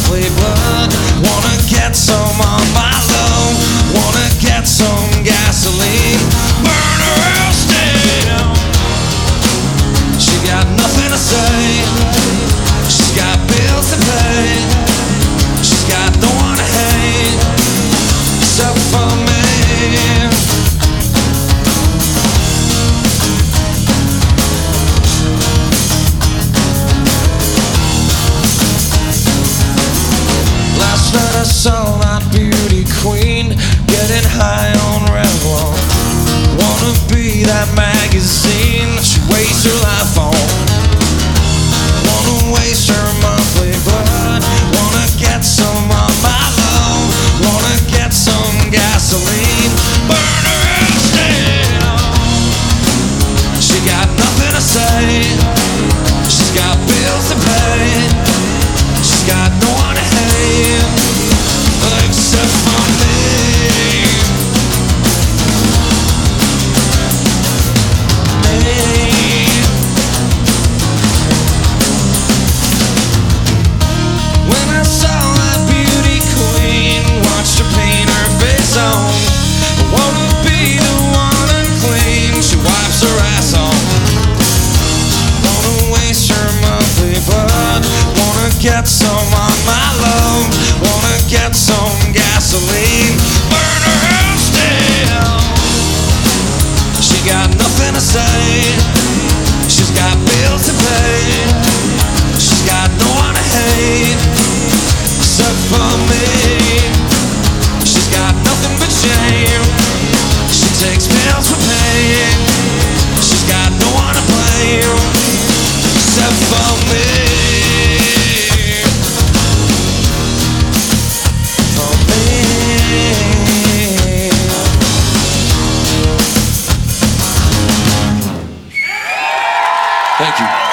monthly blood. Wanna get some on my love. Wanna get some gasoline. Burn her house down. She got nothing to say. She's got bills to pay. She's got no one to hate except for me. Last night I saw that beauty queen getting high on Revlon. Wanna be that magazine she wastes her life on. Wanna waste her monthly blood. Wanna get some of my love. Wanna get some gasoline. Burn her house down. She got nothing to say. She's got bills to pay. She's got no one to hate except for me. When I saw that beauty queen, watched her paint her face on. I wanna be the one unclean she wipes her ass on. Wanna waste her monthly blood. Wanna get some on my love. Wanna get some gasoline. Burn her house down. She got nothing to say. She's got bills to pay. She's got no one to hate except for me. She's got nothing but shame. She takes pills for pain. She's got no one to blame except for me. For me. Thank you.